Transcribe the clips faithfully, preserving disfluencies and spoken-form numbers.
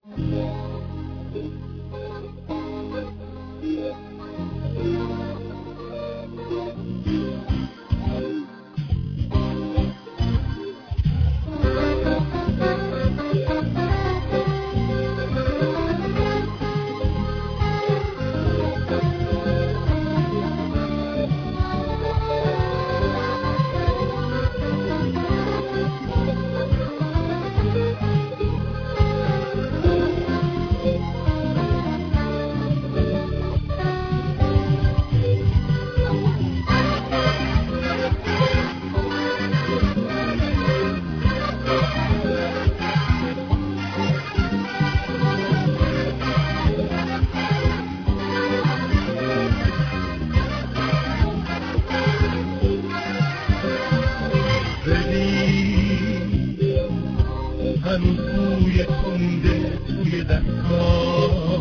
هنوز بوی تنده توی دست‌ها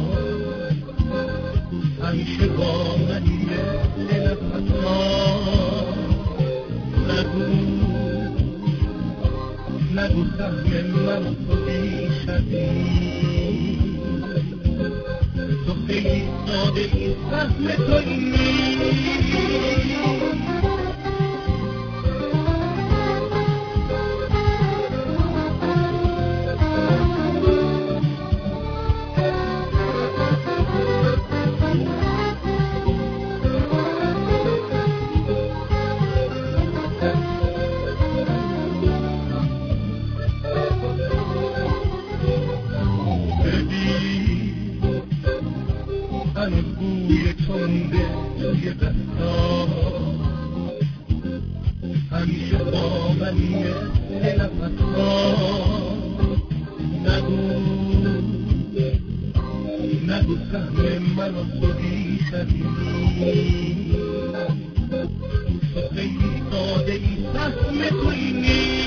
همیشه با منی مثل نفس‌ها. نگو نگو سهم من و تو بیشتری، تو خیلی ساده ای سهم تو اینی. هنوز بوی تنده توی دستا همیشه با منی مثل نفس‌ها. نگو نگو سهم من و تو بیشتری، تو خیلی ساده ای سهم تو اینی.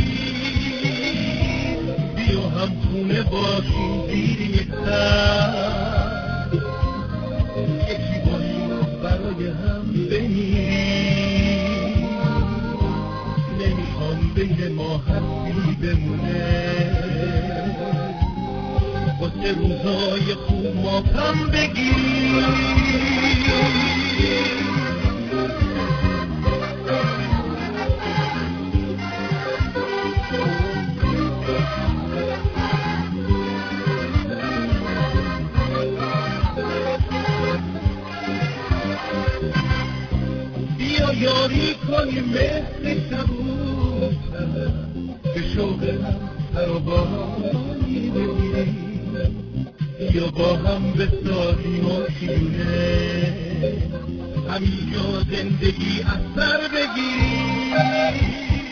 بیا هم خونه باشیم زیر یک سر، یکی باشیم برای هم بمیریم. نمیخوام بین ما حرفی بمونه، واسه روزای خوب ماتم بگیریم. بیا یاری کنیم مثل کبوتر، به شوق هم سر و بانی بگیریم. بیا با هم بسازیم آشیونه، همینجا زندگی از سر بگیریم.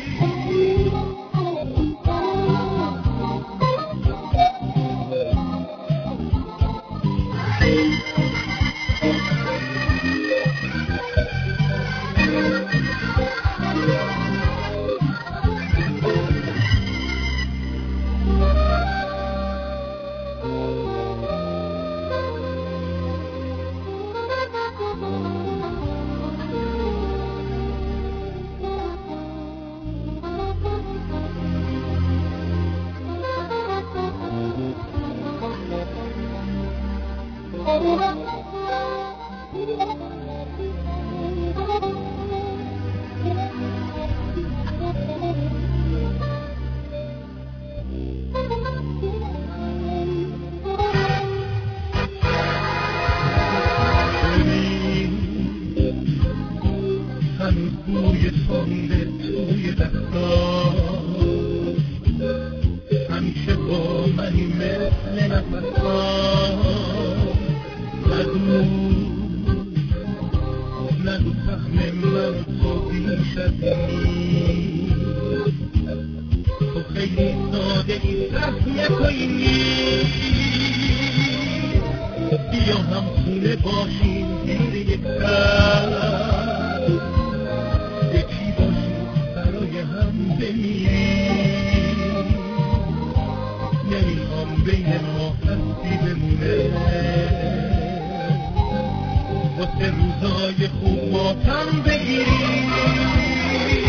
هنوز بوی تنده توی دستا همیشه با منی مثل نفس‌ها. نگو نگو سهم من و تو بیشتری، تو خیلی ساده ای سهم تو اینی. بیا هم خونه باشیم زیر یک سر، یکی باشیم برای هم بمیریم. نمیخوام بین ما هستی بمونه، واسه روزای خوب ماتم بگیریم.